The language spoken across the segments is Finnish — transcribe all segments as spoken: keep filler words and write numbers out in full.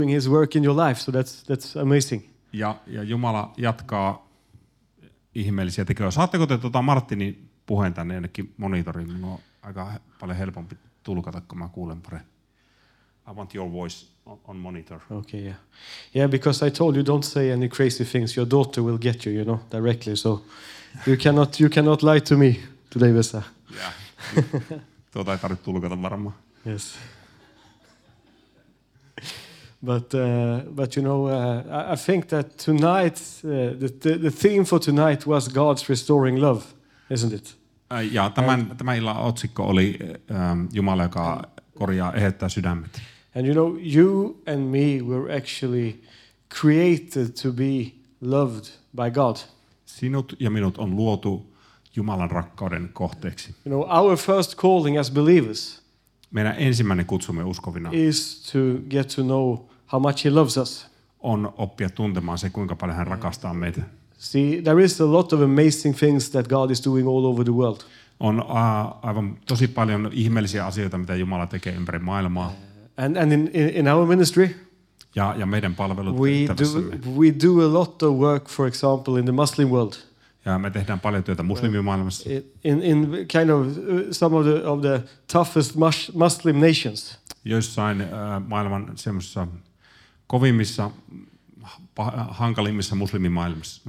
doing his work in your life, so that's that's amazing. Ja, ja Jumala jatkaa ihmeellisiä tekoja. Saatteko te tuota Martinin puheen tänne jonnekin monitoriin? Minun on aika paljon helpompi tulkata, kun mä kuulen paremmin. I want your voice on, on monitor. Okay, yeah. Yeah, because I told you don't say any crazy things. Your daughter will get you, you know, directly. So you cannot you cannot lie to me today, Vesa. Yeah. Tuota ei tarvitse tulkata varmaan. Yes. But uh, but you know, uh, I, I think that tonight uh, the, the the theme for tonight was God's restoring love, isn't it? Ja tämän, tämän illan otsikko oli ähm, Jumala, joka korjaa, eheyttää sydämet. And you know, you and me were actually created to be loved by God. Sinut ja minut on luotu Jumalan rakkauden kohteeksi. You know, our first calling as believers Meidän ensimmäinen kutsumme uskovina is to get to know how much He loves us. on oppia tuntemaan se, kuinka paljon hän rakastaa meitä. See, there is a lot of amazing things that God is doing all over the world. On uh, aivan tosi paljon ihmeellisiä asioita, mitä Jumala tekee ympäri maailmaa. And and in, in, in our ministry, Ja, ja meidän palvelut we tehtävässämme. do we do a lot of work, for example, in the Muslim world. Ja me tehdään paljon työtä muslimimaailmassa. In in kind of uh, some of the of the toughest mus- Muslim nations. Joissain uh, maailman semmoisissa kovimmissa, pah- hankalimmissa muslimimaailmissa.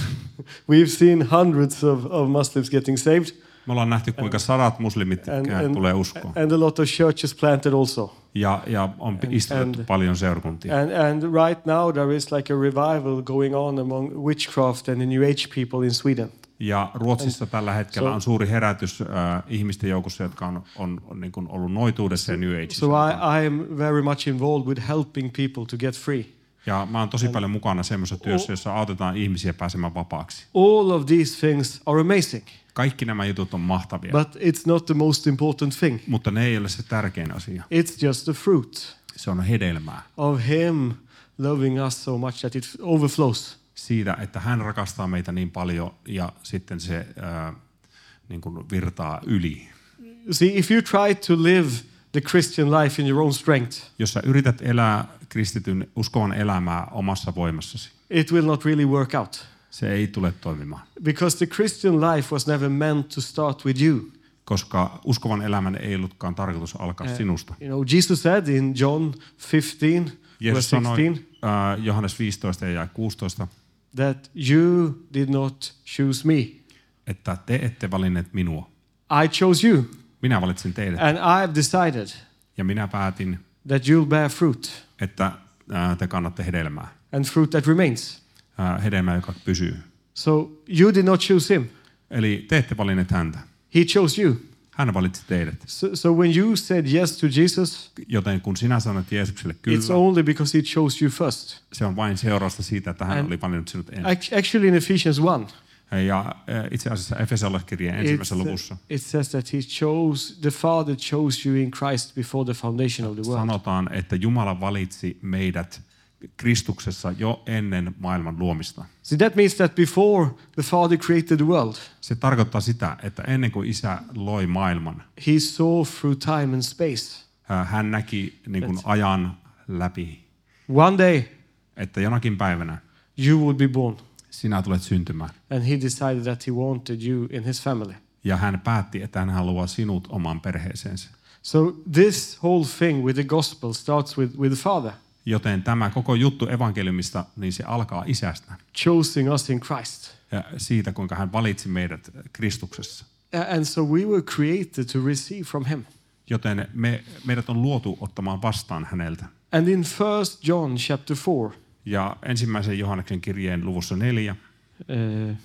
We've seen hundreds of, of Muslims getting saved. Me ollaan nähty, kuinka sadat muslimit And, and, tulee uskoon. and a lot of churches planted also. Ja, ja on istutettu and- paljon seurakuntia. And, and right now there is like a revival going on among witchcraft and the New Age people in Sweden. Ja Ruotsissa tällä hetkellä so- on suuri herätys äh, ihmisten joukossa, jotka on, on, on niin kuin ollut noituudessa ja New Ageissa. So I, I am very much involved with helping people to get free. Ja mä oon tosi paljon mukana semmoisessa työssä, jossa autetaan ihmisiä pääsemään vapaaksi. All of these things are amazing. Kaikki nämä jutut on mahtavia, But it's not the most important thing. mutta ne ei ole se tärkein asia. It's just the fruit Se on hedelmää of Him loving us so much that it overflows. siitä, että hän rakastaa meitä niin paljon ja sitten se äh, niin kuin virtaa yli. See, if you try to live the Christian life in your own strength, Jos sä yrität elää kristityn uskovan elämää omassa voimassasi, it will not really work out. se ei tule toimimaan. Because the Christian life was never meant to start with you. Koska uskovan elämän ei ollutkaan tarkoitus alkaa Uh, sinusta. You know, Jesus said in John fifteen, Jeesus verse sanoi sixteen, äh, Johannes viisitoista ja kuusitoista, that you did not choose me. että te ette valinneet minua. I chose you. Minä valitsin teidät. And I've decided Ja minä päätin, that you'll bear fruit. että äh, te kannatte hedelmää. And fruit that remains. Äh, hedelmää, joka pysyy. So you did not choose him. Eli te ette valinneet häntä. He chose you. Hän valitsi teidät. So, so when you said yes to Jesus, Joten kun sinä sanoit Jeesukselle kyllä, it's only because he chose you first. se on vain seurausta siitä, että hän And oli valinnut sinut ensin. Act- Actually in Ephesians one, Ja äh, itse asiassa Efesolaiskirjeen ensimmäisessä it's, luvussa it says that he chose, the Father chose you in Christ before the foundation of the world. sanotaan, että Jumala valitsi meidät Kristuksessa jo ennen maailman luomista. See, that means that before the Father created the world, Se tarkoittaa sitä, että ennen kuin Isä loi maailman, he saw through time and space. äh, hän näki niin kuin ajan läpi, One day että jonakin päivänä you would be born. sinä tulet syntymään. And he decided that he wanted you in his family. Ja hän päätti, että hän haluaa sinut omaan perheeseensä. So this whole thing with the gospel starts with, with the Father Joten tämä koko juttu evankeliumista, niin se alkaa Isästä. choosing us in Christ. Ja siitä, kuinka hän valitsi meidät Kristuksessa. A- And so we were created to receive from him. Joten me, meidät on luotu ottamaan vastaan häneltä. And in First John chapter four, Ja ensimmäisen Johanneksen kirjeen luvussa neljä, uh,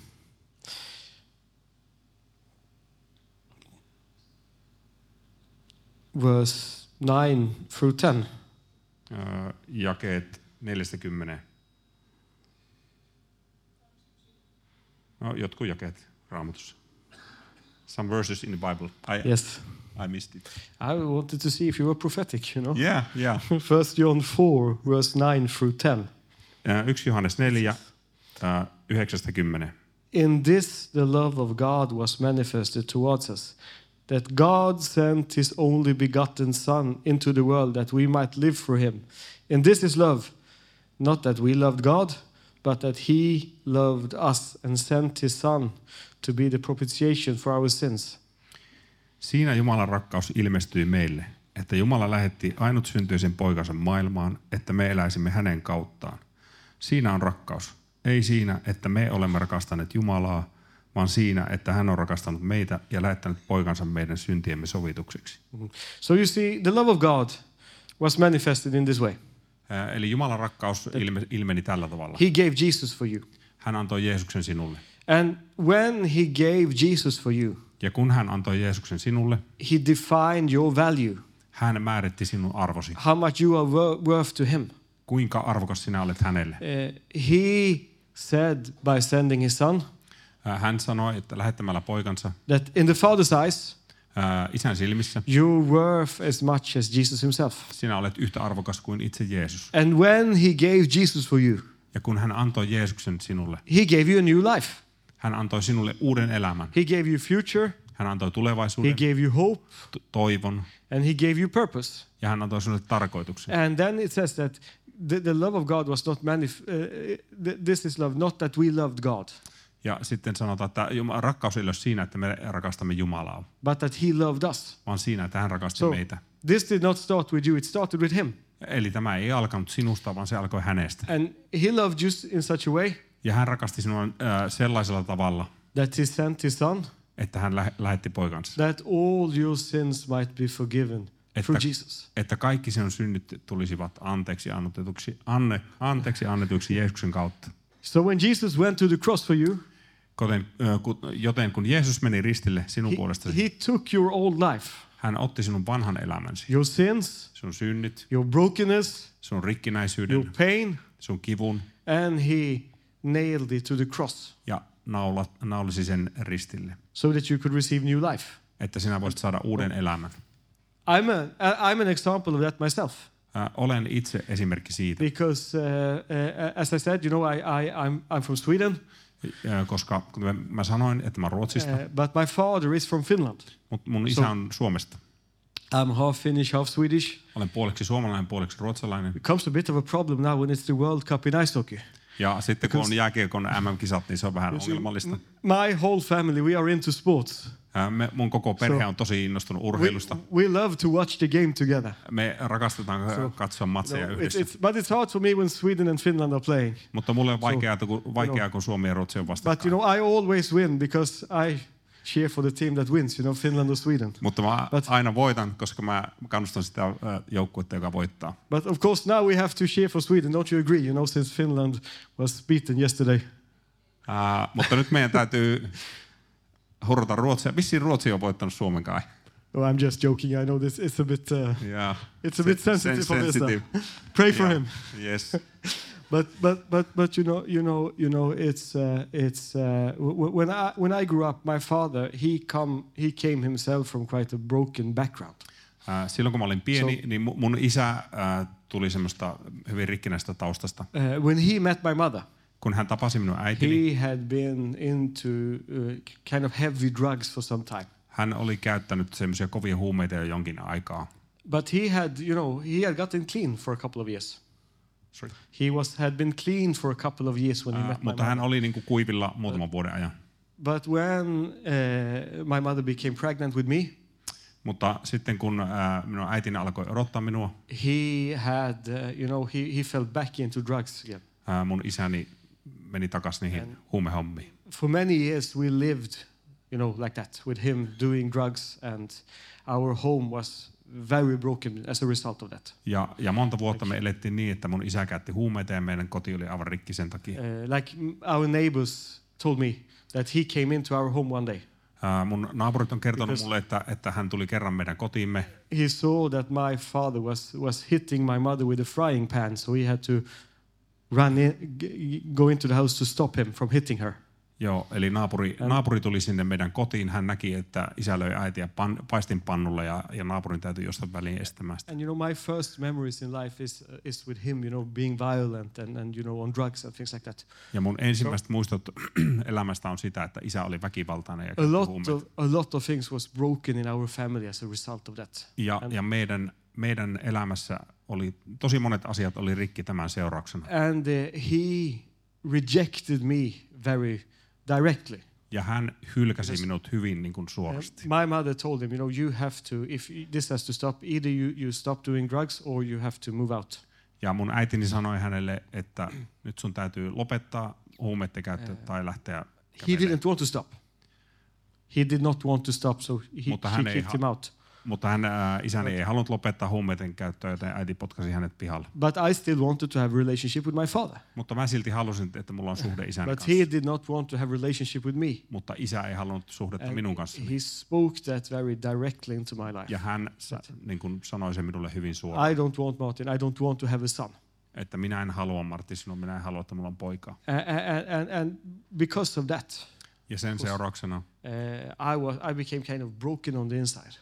verse nine through ten, äh, jakeet neljästä kymmeneen. No, jotkut jakeet Raamatussa. Some verses in the Bible. I, yes, I missed it. I wanted to see if you were prophetic, you know. Yeah, yeah. First John four, verse nine through ten. Äh, yksi Johannes neljä, äh, yhdeksästä kymmeneen. In this the love of God was manifested towards us, that God sent his only begotten Son into the world that we might live for him. And this is love, not that we loved God, but that he loved us and sent his Son to be the propitiation for our sins. Siinä Jumalan rakkaus ilmestyi meille, että Jumala lähetti ainutsyntyisen poikansa maailmaan, että me eläisimme hänen kauttaan. Siinä on rakkaus. Ei siinä, että me olemme rakastaneet Jumalaa, vaan siinä, että hän on rakastanut meitä ja lähettänyt poikansa meidän syntiemme sovitukseksi. So you see, the love of God was manifested in this way. Ää, Eli Jumalan rakkaus ilme, ilmeni tällä tavalla. He gave Jesus for you. Hän antoi Jeesuksen sinulle. And when he gave Jesus for you, Ja kun hän antoi Jeesuksen sinulle, he defined your value, hän määritti sinun arvosi. how much you are wor- worth to him. Kuinka arvokas sinä olet hänelle. Uh, he said by sending his Son Ää, Hän sanoi, että lähettämällä poikansa that in the Father's eyes, ää, isän silmissä, you're worth as much as Jesus himself. sinä olet yhtä arvokas kuin itse Jeesus. And when he gave Jesus for you, Ja kun hän antoi Jeesuksen sinulle, he gave you a new life. hän antoi sinulle uuden elämän. He gave you future, Hän antoi he tulevaisuuden, gave you hope, to- toivon and he gave you purpose. ja hän antoi sinulle tarkoituksen. And then it says that the, the love of God was not manif- uh, th- this is love, not that we loved God, Ja sitten sanotaan, että Jumala- rakkaus ei ole siinä, että me rakastamme Jumalaa, but that he loved us. vaan siinä, että hän rakasti So meitä. this did not start with you, it started with him. Eli tämä ei alkanut sinusta, vaan se alkoi hänestä. And he loved you in such a way Ja hän rakasti sinua äh, sellaisella tavalla, that he sent his Son, että hän lähe- lähetti poikansa. that all your sins might be forgiven through Että, Jesus. että kaikki sinun synnit tulisivat anteeksi annetuksi, anne, anteeksi annetuksi Jeesuksen kautta. So when Jesus went to the cross for you, Joten, äh, ku- joten kun Jeesus meni ristille sinun he, puolestasi, he took your old life, hän otti sinun vanhan elämäsi, your sins, sun synnit, your brokenness, sun your rikkinäisyyden, pain, sun kivun and he nailed it to the cross ja naula, naulisi sen ristille, so that you could receive new life. että sinä voisit saada uuden elämän. I'm, a, I'm an example of that myself. Äh, olen itse esimerkki siitä, Because, uh, uh, as I said, you know, I, I, I'm, I'm from Sweden, äh, koska kuten mä sanoin, että mä oon Ruotsista, uh, but my father is from Finland. mutta mun isä on Suomesta. I'm half Finnish, half Swedish. Olen puoliksi suomalainen, puoliksi ruotsalainen. It becomes a bit of a problem now when it's the World Cup in ice hockey. Ja sitten kun on jääkiekon M M-kisat, niin se on vähän You see, ongelmallista. My whole family, we are into sports. Äh, Me, mun koko perhe on tosi innostunut We, urheilusta. we love to watch the game together. Me rakastetaan So, katsoa No, matseja it's, yhdessä. it's, but it's hard for me when Sweden and Finland are playing. Mutta mulle on vaikeaa, kun, vaikeaa, kun Suomi ja Ruotsi on But vastakkain. you know, I always win because I cheer for the team that wins, you know, Finland or Sweden. Mutta mä But- aina voitan, koska mä kannustan sitä äh, joukkuetta, joka voittaa. But of course, now we have to cheer for Sweden. Don't you agree? You know, since Finland was beaten yesterday. Äh, mutta nyt meidän täytyy hurrata Ruotsia. Vissiin Ruotsi on voittanut Suomen kai. Oh, I'm just joking. I know this. It's a bit. Uh, Yeah. it's a bit sensitive for this. sensitive. Pray for Yeah. him. Yes. But but but but you know you know you know it's uh, it's uh, w- when I when I grew up, my father he come he came himself from quite a broken background. Äh, silloin kun mä olin pieni, So- niin mu- mun isä äh, tuli semmoista hyvin rikkinäistä taustasta. Uh, when he met my mother, Kun hän tapasi minun äitini, he had been into uh, kind of heavy drugs for some time. hän oli käyttänyt semmoisia kovia huumeita jo jonkin aikaa. But he had, you know, he had gotten clean for a couple of years. Sorry. He was had been clean for a couple of years when he Äh, met my mutta mother. hän oli niinku kuivilla muutaman vuoden ajan. But when uh, my mother became pregnant with me, Mutta sitten kun äh, minun äitini alkoi odottaa minua, he had, uh, you know, he, he fell back into drugs again. äh, mun isäni meni takaisin niihin And- huumehommiin. For many years we lived, you know, like that, with him doing drugs, and our home was very broken as a result of that. Ja, ja monta vuotta me elettiin niin, että mun isä käytti huumeita ja meidän koti oli aivan rikki sen takia. Uh, like mm, our neighbors told me that he came into our home one day. Äh, mun naapurit on kertonut Because- mulle, että, että hän tuli kerran meidän kotiimme. He saw that my father was, was hitting my mother with a frying pan, so he had to run in, g- go into the house to stop him from hitting her. Joo, eli naapuri, naapuri tuli sinne meidän kotiin. Hän näki, että isä löi äitiä pan, paistinpannulla ja, ja naapurin täytyi jostain väliin estämään sitä. And you know, my first memories in life is uh, is with him, you know, being violent and and you know, on drugs and things like that. Ja mun ensimmäiset so, muistot elämästä on sitä, että isä oli väkivaltainen ja a lot of a lot of things was broken in our family as a result of that. Ja, ja meidän meidän elämässä oli tosi monet asiat oli rikki tämän seurauksena. And uh, he rejected me very directly. Ja hän hylkäsi minut hyvin niin kuin suorasti. My mother told him, you know, you have to, if this has to stop, either you, you stop doing drugs or you have to move out. Ja mun äitini sanoi hänelle, että nyt sun täytyy lopettaa huumeiden käyttö tai lähteä kävelemään. He didn't want to stop. He did not want to stop, so he, he kicked him out. Mutta hän, ä, isäni ei halunnut lopettaa huumeiden käyttöä, joten äiti potkasi hänet pihalle. But I still wanted to have a relationship with my father. Mutta mä silti halusin, että mulla on suhde isäni But kanssa. he did not want to have a relationship with me. Mutta isä ei halunnut suhdetta And minun kanssani. he spoke that very directly into my life. Ja hän sa, niin kuin sanoi sen minulle hyvin suoraan. I don't want Martin, I don't want to have a son. Että minä en halua Martti sinua, minä en halua, että mulla on poika. And, and, and because of that, ja sen seurauksena uh, I, was, I became kind of broken on the inside.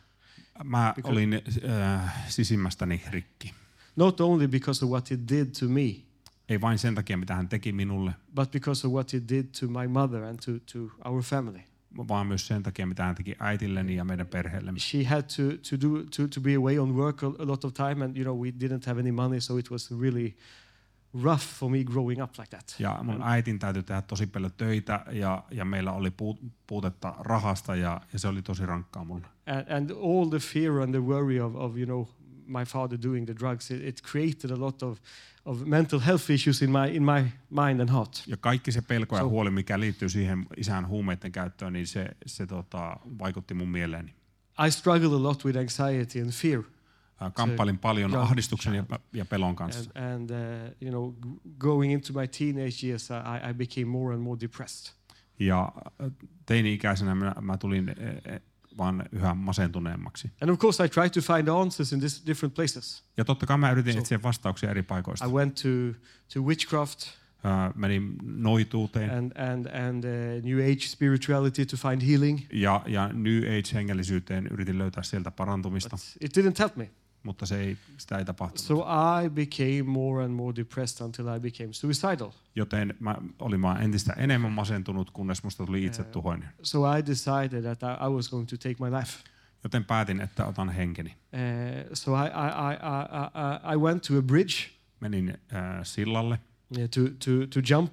Mä olin äh, sisimmästäni rikki. Not only because of what he did to me, ei vain sen takia, mitä hän teki minulle, but because of what he did to my mother and to, to our family. vaan myös sen takia, mitä hän teki äitilleni ja meidän perheellemme. She had to, to, do, to, to be away on work a, a lot of time, and you know, we didn't have any money, so it was really rough for me growing up like that. Ja mun äitin täytyi tehdä tosi paljon töitä ja, ja meillä oli puutetta rahasta ja, ja se oli tosi rankkaa mulle. And, and all the fear and the worry of, of you know, my father doing the drugs, it, it created a lot of, of mental health issues in my, in my mind and heart. Ja kaikki se pelko ja huoli, mikä liittyy siihen isän huumeiden käyttöön, niin se, se tota, vaikutti mun mieleeni. I struggled a lot with anxiety and fear. Kamppailin paljon ahdistuksen ja, ja pelon kanssa. And, and uh, you know, going into my teenage years, I, I became more and more depressed. Ja teini-ikäisenä mä, mä tulin eh, vaan yhä masentuneemmaksi. And of course I tried to find answers in this different places. Ja totta kai mä yritin so, etsiä vastauksia eri paikoista. I went to to witchcraft. Uh, menin noituuteen. And and and uh, New Age spirituality to find healing. Ja ja New Age hengellisyyteen yritin löytää sieltä parantumista. But it didn't help me. Mutta se ei, sitä ei tapahtunut. So I became more and more depressed until I became suicidal. Joten mä olin vaan entistä enemmän masentunut, kunnes musta tuli itsetuhoinen. Uh, so I decided that I, I was going to take my life. Joten päätin, että otan henkeni. Uh, so I, I, I, I, I went to a bridge. Menin uh, sillalle. Yeah, to, to, to jump.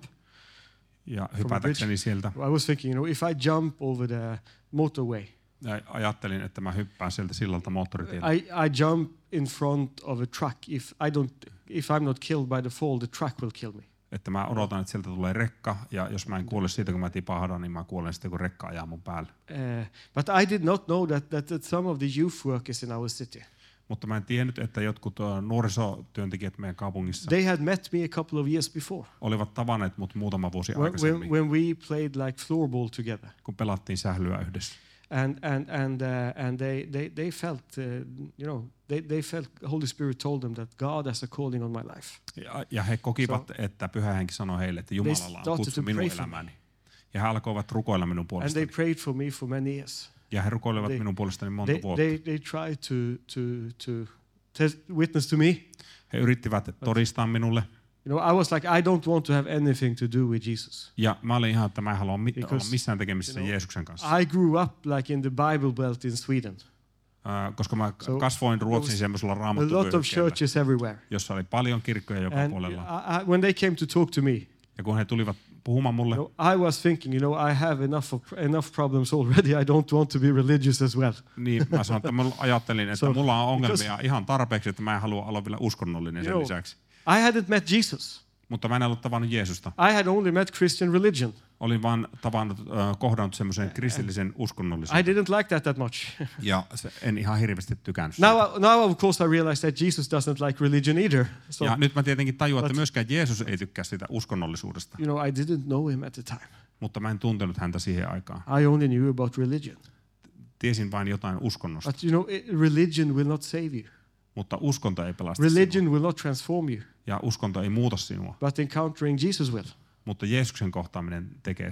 Ja hypätäkseni sieltä. I was thinking, you know, if I jump over the motorway. Ja ajattelin, että mä hyppään sieltä sillalta moottoritielle. I, I jump in front of a truck. If I don't, if I'm not killed by the fall, the truck will kill me. Että mä odotan, että sieltä tulee rekka, ja jos mä en kuole siitä, kun mä tipahdan, niin mä kuolen sitten, kun rekka ajaa mun päälle. Uh, but I did not know that, that, that some of the youth workers in our city. Mutta mä en tiennyt, että jotkut nuorisotyöntekijät meidän kaupungissa they had met me a couple of years before. Olivat tavanneet mut muutama vuosi when, aikaisemmin. When, when we played like floorball together. Kun pelattiin sählyä yhdessä. And and and uh, and they they they felt uh, you know they they felt Holy Spirit told them that God has a calling on my life. Ja, ja he kokivat, so, että Pyhä Henki sanoi heille, että Jumalalla on kutsu minun elämääni. Ja he alkoivat rukoilla minun puolestani. And they prayed for me for many years. Ja he rukoilivat they, minun puolestani monta they, vuotta. They they tried to to to test, witness to me. He yrittivät todistaa minulle. You know, I was like, I don't want to have anything to do with Jesus. Ja mä olin ihan, että mä en halua mi- olla missään tekemisissä you know, Jeesuksen kanssa. I grew up like in the Bible Belt in Sweden. Uh, koska mä so, kasvoin Ruotsin semmoisella a lot of churches everywhere. Jossa oli paljon kirkkoja joka and puolella. I, I, when they came to talk to me, ja kun he tulivat puhumaan mulle, you know, I was thinking, you know, I have enough of, enough problems already. I don't want to be religious as well. Niin, mä sanoin, että mä ajattelin, että so, mulla on ongelmia ihan tarpeeksi, että mä en halua olla vielä uskonnollinen sen know, lisäksi. I hadn't met Jesus. Mutta mä en ollut tavannut Jeesusta. I had only met Christian religion. Olin vaan tavannut, uh, kohdannut semmoisen kristillisen uskonnollisuuden. I didn't like that that much. Ja se, en ihan hirveästi tykännyt now, now of course I realized that Jesus doesn't like religion either. So, ja nyt mä tietenkin tajuan, että myöskään Jeesus ei tykkää sitä uskonnollisuudesta. You know, I didn't know him at the time. Mutta mä en tuntenut häntä siihen aikaan. I only knew about religion. Tiesin vain jotain uskonnosta. But you know, religion will not save you. Mutta uskonto ei pelasta religion sinua. Will not transform you. Ja uskonto ei muuta sinua. But encountering Jesus will. Mutta Jeesuksen kohtaaminen tekee sen.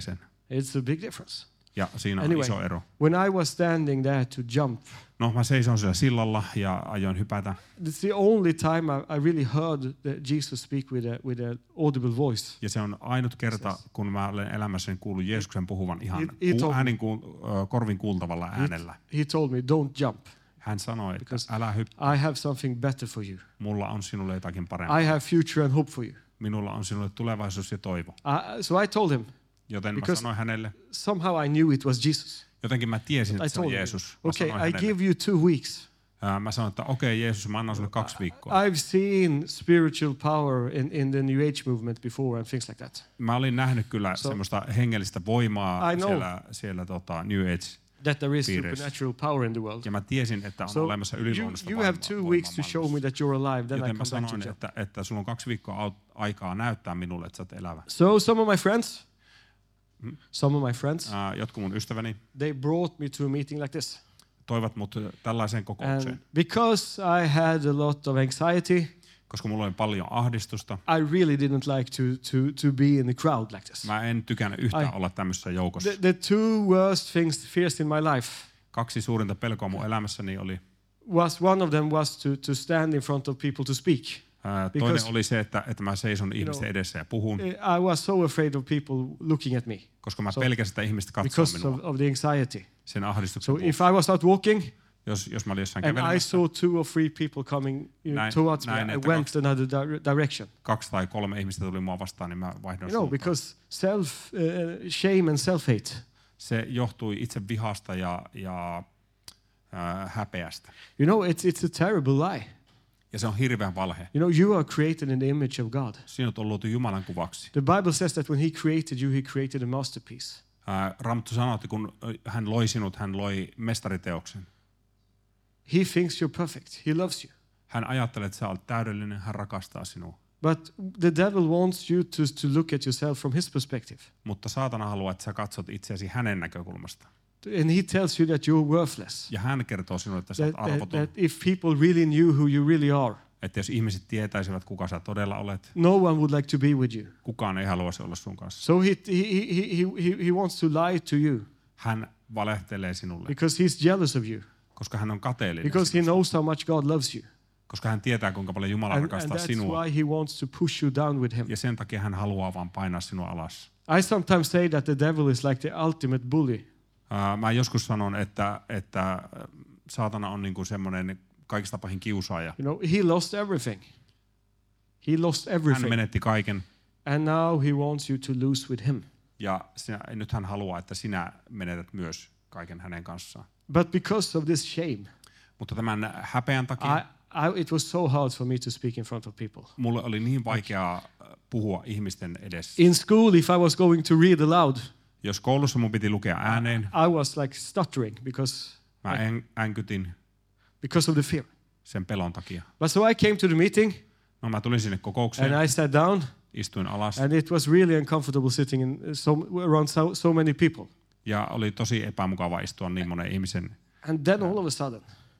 It's a big difference. Ja siinä on Anyway, iso ero. when I was standing there to jump, No mä seison siellä sillalla ja ajoin hypätä. it's the only time I, I really heard that Jesus speak with a with an audible voice. Ja se on ainut kerta, kun mä olen elämässäni kuullut Jeesuksen puhuvan ihan He- he ku- told- äänin kuul, ö, korvin kuultavalla äänellä. He told me, "Don't jump. Hän sanoi, että Because älä hyppää, I have something better for you. mulla on sinulle jotakin parempaa. I have future and hope for you." Minulla on sinulle tulevaisuus ja toivo. Uh, so I told him. Joten mä Because- sanoin hänelle, Somehow I knew it was Jesus. jotenkin mä tiesin, I että se on told him, Jeesus. Mä "Okay, sanoin I hänelle, give you two weeks. ää, mä sanoin, että okei okay, Jeesus, mä annan sulle kaksi viikkoa. I've seen spiritual power in, in the New Age movement before and things like that. Mä olin nähnyt kyllä So- semmoista hengellistä voimaa I know. siellä, siellä tota New Age. That there is Piirissä. supernatural power in the world. Ja mä tiesin, että on So olemassa you, yliluonnollista you have voimaa- two voimaa weeks to show me maailmassa. that you're alive. Then I Joten come mä back to sanoin, jump. että, että sulla on kaksi viikkoa aut- aikaa näyttää minulle, että sä oot elävä. So some of my friends, some of my friends, Ää, jotkut mun ystäväni they brought me to a meeting like this. toivat mut tällaiseen kokoukseen, And because I had a lot of anxiety, koska mulla oli paljon ahdistusta. I really didn't like to, to, to be in the crowd like this. Mä en tykännyt yhtään Ai. olla tämmöisessä joukossa. The, the two worst things, fears in my life, Kaksi suurinta pelkoa mun elämässäni oli, was one of them was to, to stand in front of people to speak. ää, Because- toinen oli se, että, että mä seison ihmisten know, edessä ja puhun, I was so afraid of people looking at me koska mä so- pelkäsin, että ihmiset katsoo because minua of, of the anxiety. sen ahdistuksen So vuoksi. if I was out walking Jos, jos mä olin jossain and I kävelemässä, saw two or three people coming you know, Näin- towards näin, me, I että went kaksi- another di- direction. kaksi tai kolme ihmistä tuli mua vastaan, niin mä vaihdoin You know, suuntaan. because self uh, shame and self-hate. Se johtui itse vihasta ja, ja äh, häpeästä. You know, it's it's a terrible lie. Ja se on hirveän valhe. You know, you are created in the image of God. Sinut on luotu Jumalan kuvaksi. The Bible says that when He created you, He created a masterpiece. Ää, Raamattu sanoo, että kun hän loi sinut, hän loi mestariteoksen. He thinks you're perfect. He loves you. Hän ajattelee, että sä olet täydellinen, hän rakastaa sinua. But the devil wants you to, to look at yourself from his perspective. Mutta saatana haluaa, että sä katsot itseäsi hänen näkökulmasta. And he tells you that you're worthless. Ja hän kertoo sinulle, että sä That, olet that, arvoton. that if people really knew who you really are, Että jos ihmiset tietäisivät, kuka sä todella olet, no one would like to be with you. kukaan ei haluaisi olla sun kanssa. So he, he, he, he, he, he wants to lie to you Hän valehtelee sinulle, because he's jealous of you, koska hän on kateellinen because he sinusta. knows how much God loves you. Koska hän tietää, kuinka paljon Jumala And, and rakastaa that's sinua. why he wants to push you down with him. Ja sen takia hän haluaa vaan painaa sinua alas. I sometimes say that the devil is like the ultimate bully. Ää, Mä joskus sanon, että, että saatana on niin kuin semmoinen kaikista pahin kiusaaja. You know, he lost everything. He lost Hän everything. menetti kaiken And now he wants you to lose with him. ja sinä, nyt hän haluaa, että sinä menetät myös kaiken hänen kanssaan. But because of this shame, Mutta tämän häpeän takia I, I, it was so hard for me to speak in front of people. mulle oli niin vaikeaa puhua ihmisten edessä. In school, if I was going to read aloud, Jos koulussa mun piti lukea ääneen, I was like stuttering because, mä en, änkytin because of the fear. sen pelon takia. But so I came to the meeting No mä tulin sinne kokoukseen, and I sat down, istuin alas and it was really uncomfortable sitting in so, around so, so many people. ja oli tosi epämukava istua niin monen ihmisen. And then all of a sudden,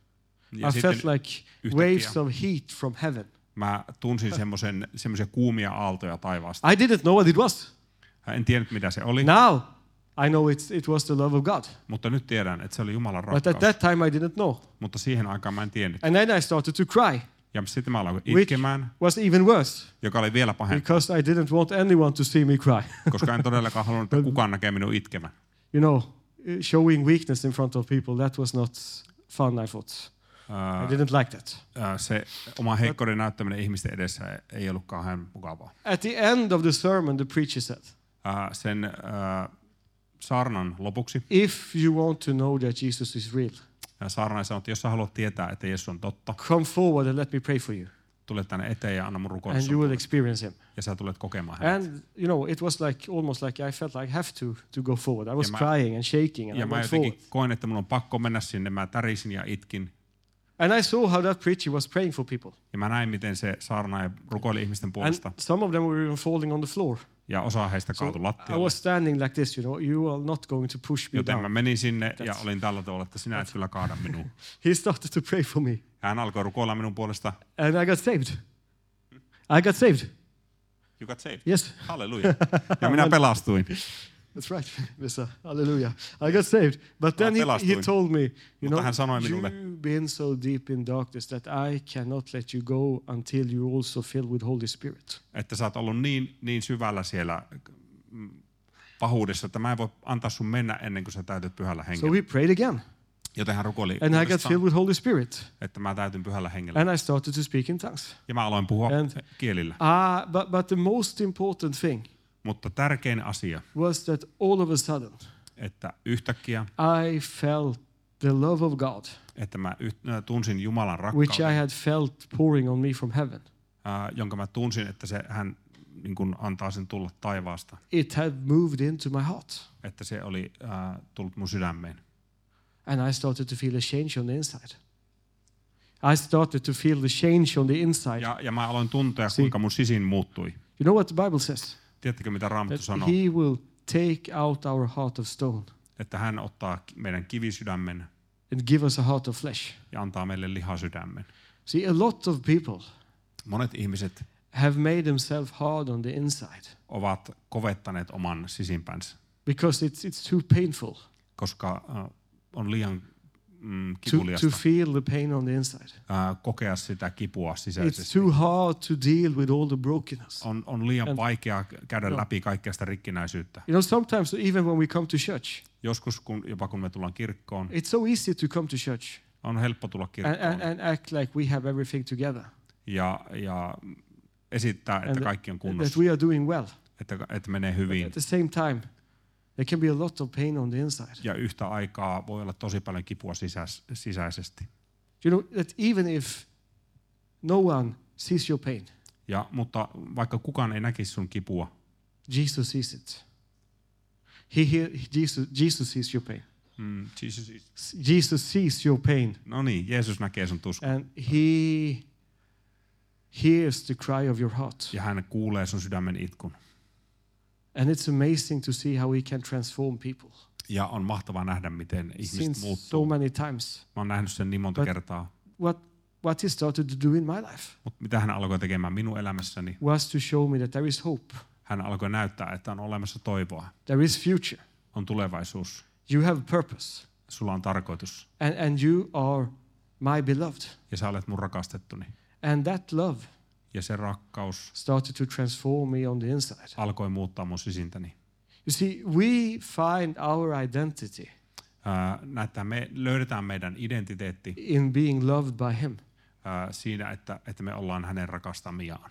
Ja I sitten felt like yhtäkkiä waves of heat from heaven. mä tunsin semmoisen, semmoisia kuumia aaltoja taivaasta. I didn't know what it was. En tiennyt mitä se oli, Now I know it's, it was the love of God. mutta nyt tiedän, että se oli Jumalan But at rakkaus. that time I didn't know. Mutta siihen aikaan mä en tiennyt. And then I started to cry, Ja sitten mä aloin which itkemään, was even worse joka oli vielä pahempi, because I didn't want anyone to see me cry. koska en todellakaan halunnut, että kukaan näkee minun itkemään. You know, showing weakness in front of people, that was not fun, I thought. Ää, I didn't like that. ää, se oma heikkouden näyttäminen ihmisten edessä ei ollut kauhean mukavaa. At the end of the sermon, the preacher said, Ää, sen ää, saarnan lopuksi if you want to know that Jesus is real, ää, saarnaaja sanoi, että jos sä haluat tietää, että Jeesus on totta, come forward and let me pray for you. tule tänne eteen ja anna mun rukoilla And sun you will puolesta. experience him. Ja sä tulet kokemaan hänet. And, you know, it was like, almost like I felt like I have to, to go forward. I was Ja mä- crying and shaking and Ja I mä went jotenkin forward. koin, että mun on pakko mennä sinne. Mä tärisin ja itkin. And I saw how that preacher was praying for people. Ja mä näin, miten se saarnaaja rukoili ihmisten And puolesta. some of them were even falling on the floor. Ja osa heistä So kaatui I lattialle. was standing like this, you know, you are not going to push me Joten mä down. menin sinne ja That's- olin tällä tavalla, että sinä et kyllä kaada minua. He started to pray for me. Hän alkoi rukoilla minun puolesta. And I got saved. I got saved. You got saved. Yes. Halleluja. Ja minä pelastuin. That's right, Mister Hallelujah. I got saved. But then he, he pelastuin. told me, you Mutta know, hän sanoi minulle, you've been so deep in darkness that I cannot let you go until you're also filled with Holy Spirit. että sä oot ollut niin, niin syvällä siellä mm, pahuudessa, että mä en voi antaa sun mennä ennen kuin sä täytyt pyhällä So hengellä. we prayed again. Joten hän rukoili And I got uudestaan, filled with Holy Spirit. että mä täytyn pyhällä hengellä. And I started to speak in tongues. Ja mä aloin puhua And- kielillä. Ah, but, but the most important thing Mutta tärkein asia, was that all of a sudden että yhtäkkiä, I felt the love of God, että mä yht- äh, tunsin Jumalan which I rakkauden, had felt pouring on me from heaven. ää, jonka mä tunsin, että se, hän niin kuin antaa sen tulla taivaasta. It had moved into my heart. Että se oli ää, tullut mun sydämeen. And I started to feel a change on the inside. I started to feel the change on the inside. Ja, ja mä aloin tuntea, See. kuinka mun sisin muuttui. You know what the Bible says? Tiedättekö, mitä Raamattu That sanoo? He will take out our heart of stone Että hän ottaa meidän kivisydämen and give us a heart of flesh. ja antaa meille lihasydämen. See, a lot of people Monet ihmiset have made themselves hard on the inside ovat kovettaneet oman sisimpänsä, because it's, it's too painful koska äh, on liian mm, to, kivuliasta to feel the pain on the inside. äh, kokea sitä kipua It's sisäisesti. too hard to deal with all the brokenness. On, on liian And- vaikea käydä No. läpi kaikkea sitä rikkinäisyyttä. You know, sometimes even when we come to church, Joskus, kun, jopa kun me tullaan kirkkoon, it's so easy to come to church on helppo tulla and, kirkkoon and, and act like we have everything together ja, ja esittää, että And kaikki on that kunnossa, we are doing well. että, että menee At hyvin. the same time, there can be a lot of pain on the inside. Ja yhtä aikaa voi olla tosi paljon kipua sisäis, sisäisesti. You know, that even if no one sees your pain, Ja, mutta vaikka kukaan ei näkisi sun kipua, Jesus sees it. He hear, Jesus, Jesus sees your pain. mm, Jesus is- S- Jesus sees your pain. no niin, Jeesus näkee sun tuskan. And he hears the cry of your heart. Ja hän kuulee sun sydämen itkun. And it's amazing to see how he can transform people. Ja on mahtavaa nähdä, miten ihmiset Since so muuttuu. many times. Mä oon nähnyt sen niin monta But- kertaa. What, what he started to do in my life Mutta mitä hän alkoi tekemään minun elämässäni? was to show me that there is hope, Hän alkoi näyttää, että on olemassa toivoa. there is future, On tulevaisuus. you have purpose, Sulla on tarkoitus. and, and you are my beloved. Ja sä olet mun rakastettuni. And that love Ja se rakkaus started to transform me on the inside. alkoi muuttaa mun sisintäni. You see, we find our identity Ää, näyttää, me löydetään meidän identiteetti in being loved by him. ää, siinä, että, että me ollaan hänen rakastamiaan.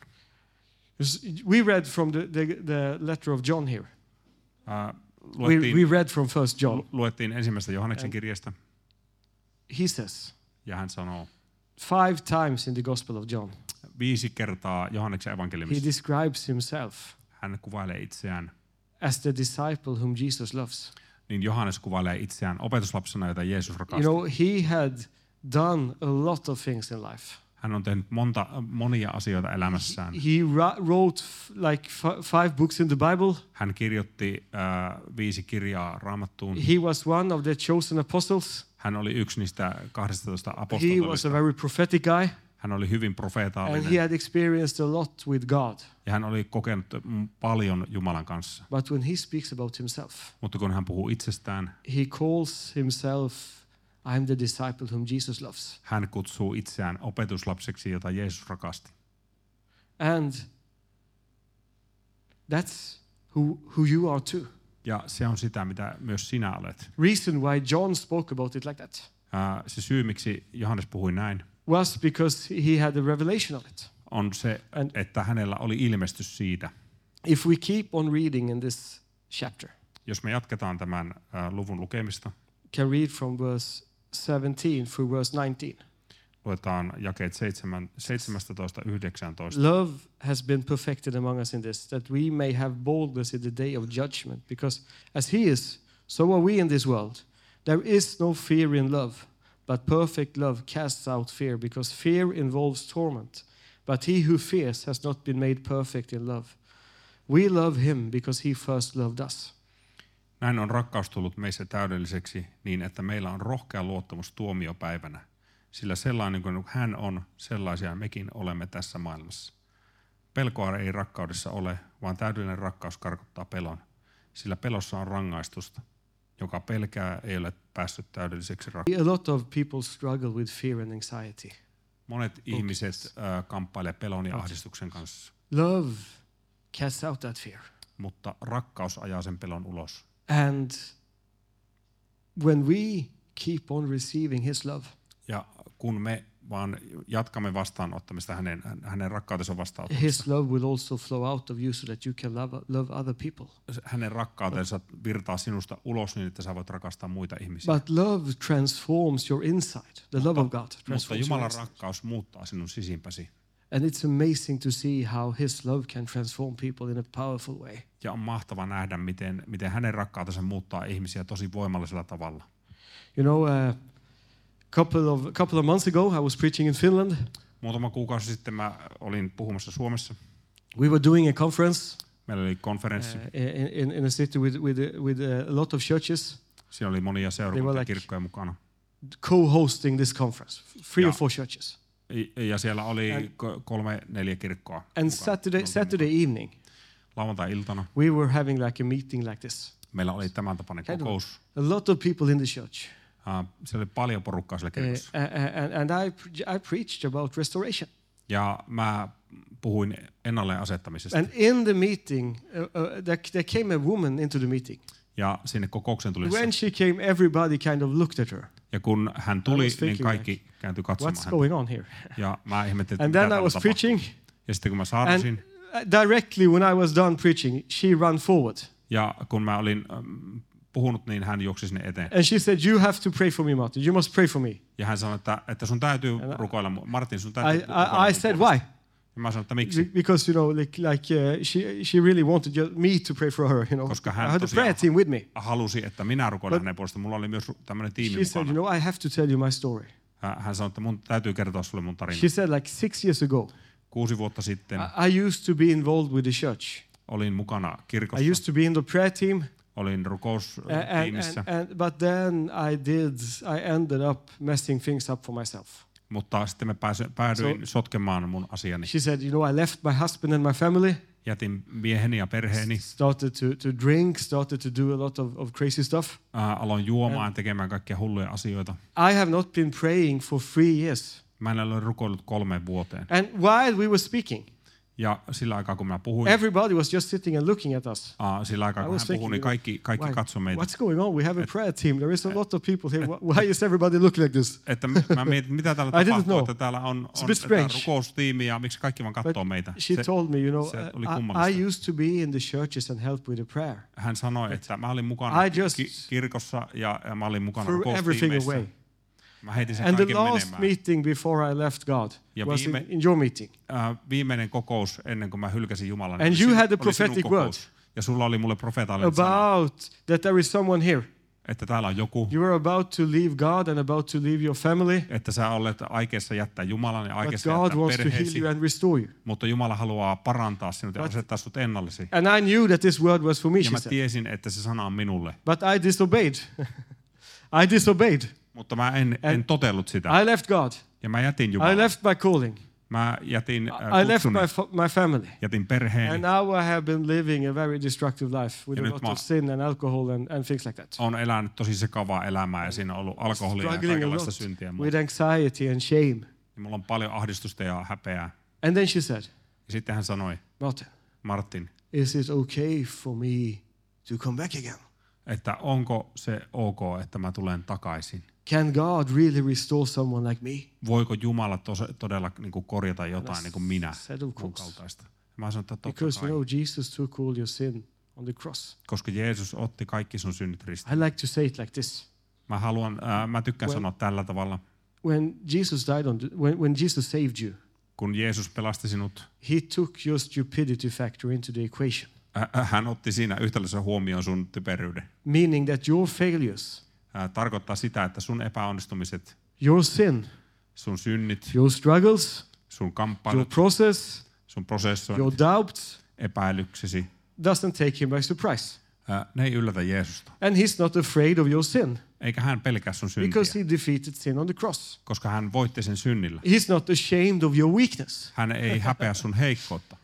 We read from the, the, the letter of John here. Ää, We, luettiin, we read from First John. lu- luettiin ensimmäistä Johanneksen And- kirjasta, He says ja hän sanoo five times in the Gospel of John, viisi kertaa Johanneksen he evankeliumissa. describes himself Hän kuvailee itseään, as the disciple whom Jesus loves. niin Johannes kuvailee itseään opetuslapsena, jota Jeesus You rakastaa. know, he had done a lot of things in life. Hän on tehnyt monta, monia asioita elämässään. He ra- wrote f- like f- five books in the Bible. Hän kirjoitti äh, viisi kirjaa Raamattuun. He was one of the chosen apostles. Hän oli yksi niistä kahdestatoista He was apostolista. a very prophetic guy, Hän oli hyvin and he profeetallinen had experienced a lot with God. ja hän oli kokenut mm, paljon Jumalan kanssa. But when he speaks about himself, Mutta kun hän puhuu itsestään, he calls himself, I'm the disciple whom Jesus loves. hän kutsuu itseään opetuslapseksi, jota Jeesus rakasti. And that's who, who you are too. Ja se on sitä, mitä myös sinä olet. Reason why John spoke about it like that Ää, se syy, miksi Johannes puhui näin, was because he had a revelation of it. on se, And- että hänellä oli ilmestys siitä. If we keep on reading in this chapter, Jos me jatketaan tämän ää, luvun lukemista, can read from verse seventeen through verse nineteen. luetaan jakeet seitsemän, seitsemäntoista yhdeksäntoista. Love has been perfected among us in this, that we may have boldness in the day of judgment. Because as he is, so are we in this world. There is no fear in love, but perfect love casts out fear, because fear involves torment. But he who fears has not been made perfect in love. We love him because he first loved us. Näin on rakkaus tullut meissä täydelliseksi niin, että meillä on rohkea luottamus tuomiopäivänä. Sillä sellainen kuin hän on, sellaisia mekin olemme tässä maailmassa. Pelkoa ei rakkaudessa ole, vaan täydellinen rakkaus karkottaa pelon. sillä pelossa on rangaistusta. Joka pelkää, ei ole päässyt täydelliseksi rakkaudessa. A lot of people struggle with fear and anxiety. Monet ihmiset äh, kamppailevat pelon ja ahdistuksen kanssa, Love casts out that fear. mutta rakkaus ajaa sen pelon ulos. And when we keep on receiving his love, Ja kun me vaan jatkamme vastaanottamista, hänen, hänen rakkautensa vastaanottamista, his love will also flow out of you so that you can love, love other people. hänen rakkautensa virtaa sinusta ulos niin, että sä voit rakastaa muita ihmisiä. But love transforms your inside. The love of God Mutta transforms your Jumalan inside. rakkaus muuttaa sinun sisimpäsi. And it's amazing to see how his love can transform people in a powerful way. Ja on mahtava nähdä, miten, miten hänen rakkautensa muuttaa ihmisiä tosi voimallisella tavalla. You know, a couple of couple of months ago, I was preaching in Finland. Muutama kuukausi sitten mä olin puhumassa Suomessa. We were doing a conference Meillä oli konferenssi. uh, in, in, in a city with, with, with a lot of churches. Siinä oli monia seurakuntia like- ja kirkkoja mukana. Co-hosting this conference, three or Yeah. four churches. Ja siellä oli And- ko- kolme, neljä kirkkoa. And mukana. Saturday, Oltiin Saturday evening, mukana. Lauantai-iltana we were having like a meeting like this. meillä oli tämän tapainen Kind of kokous. A lot of people in the church. Uh, siellä oli paljon porukkaa siellä Uh, kirkossa. and and I, pre- I preached about restoration. Ja mä puhuin ennalleen asettamisesta. And in the meeting, uh, uh, there, there came a woman into the meeting. Ja sinne kokoukseen tuli When she came, everybody kind of looked at her. Ja kun hän I tuli, was niin thinking kaikki kääntyi katsomaan What's häntä. going on here? Ja mä ihmettelin, että And mitä then I täällä was tapahtuu. preaching, Ja sitten kun mä and saarnasin, uh, directly when I was done preaching, she ran forward. ja kun mä olin ähm, puhunut, niin hän juoksi sinne eteen. And she said, you have to pray for me, Martin. You must pray for me. Ja hän sanoi, että, että sun täytyy And I- rukoilla. mu- Martin, sun I, täytyy rukoilla I, I mun said, puolesta. why? Ja mä sanoin, että miksi? Be- Because, you know, like, like uh, she, she really wanted ju- me to pray for her, you know. Koska I hän had a tosiaan prayer team with me. halusi, että minä rukoilen But- hänen puolestaan. Mulla oli myös tämmöinen tiimi She said, you mukana. know, I have to tell you my story. Hän- Hän sanoi, että mun täytyy kertoa sulle mun tarina. She said, like six years ago, Kuusi vuotta sitten I, I used to be involved with the church. olin mukana I kirkossa. used to be in the prayer team. Olin And, and, rukoustiimissä. and, and, but then I did, I ended up messing things up for myself. Mutta sitten mä pääsy, päädyin So- sotkemaan mun asiani. She said, you know, I left my husband and my family, Jätin mieheni ja perheeni. started to, to drink, started to do a lot of, of crazy stuff. Ää, aloin juomaan, tekemään kaikkia hulluja asioita. I have not been praying for three years. Mä en ole rukoillut kolmeen vuoteen. And while we were speaking, Ja sillä aikaa, kun mä puhuin, everybody was just sitting and looking at us. aa, sillä aikaa, I kun was hän thinking, puhui, niin kaikki, kaikki Why? katsoi meitä. What's going on? We have a prayer team. There is a lot of people here. Wh- Why is everybody looking like this? Että mä mietin, mitä täällä I didn't tapahtuu, know. että täällä on, It's a on bit tätä strange. rukoustiimi ja miksi kaikki vaan katsoo meitä. She Se, told me, you know, se oli uh, I, kummallista. I used to be in the churches and help with the prayer. hän sanoi, että mä olin mukana I just ki- kirkossa ja, ja mä olin mukana Threw everything away. rukoustiimeissä. Mä heitin sen And the kaiken last menemään. meeting before I left God Ja was in, viime- in your meeting. Äh, viimeinen kokous ennen kuin mä hylkäsin Jumalan. And oli you sinun- had a oli sinun prophetic kokous. Ja sulla oli mulle profeetallinen sana, About that there is someone here. että täällä on joku, You are about to leave God and about to leave your family. että sä olet aikeessa jättää Jumalan ja But aikeessa God jättää wants to heal perheesi, you and restore you. mutta Jumala haluaa parantaa sinut ja But- asettaa sut ennallesi. And I knew that this word was for me, Ja she mä said. tiesin, että se sana on minulle, But I disobeyed. I disobeyed. mutta mä en, en And- totellut sitä. I left God. Ja mä jätin I Jumalan. left my calling. Mä jätin äh, I left kutsuni, my, fa- my family. jätin And perheeni. now I have been living a very destructive life with Ja a nyt lot mä- of sin and alcohol and, and things like that. On elänyt tosi sekavaa elämää ja siinä on ollut alkoholia ja Struggling a kaikenlaista lot syntiä. Ja with anxiety and shame. mulla on paljon ahdistusta ja häpeää. And then she said, Ja sitten hän sanoi, Martin, Martin, is it okay for me to come back again? että onko se ok, että mä tulen takaisin? Can God really restore someone like me? Voiko Jumala tos, todella niin kuin korjata jotain niin kuin minä, Said, of mun course. kaltaista? Ja mä sanoin, että totta Because kai, you know, Jesus took all your sin on the cross. koska Jeesus otti kaikki sun synnit ristiin. I like to say it like this. Mä haluan, ää, mä tykkään Well- sanoa tällä tavalla, When Jesus died on the, when, when Jesus saved you, kun Jeesus pelasti sinut, he took your stupidity factor into the equation. ä- hän otti siinä yhtälössä huomioon sun typeryyden. Meaning that your failures, Ää, tarkoittaa sitä, että sun epäonnistumiset, your sin, sun synnit, your struggles, sun your kamppailut, process, sun prosessoinnit, your doubts epäilyksesi, doesn't take him by surprise. ää, ne ei yllätä Jeesusta. And he's not afraid of your sin Eikä hän pelkää sun syntiä, because he defeated sin on the cross. koska hän voitti sen synnillä. He's not ashamed of your weakness. Hän ei häpeä sun heikkoutta.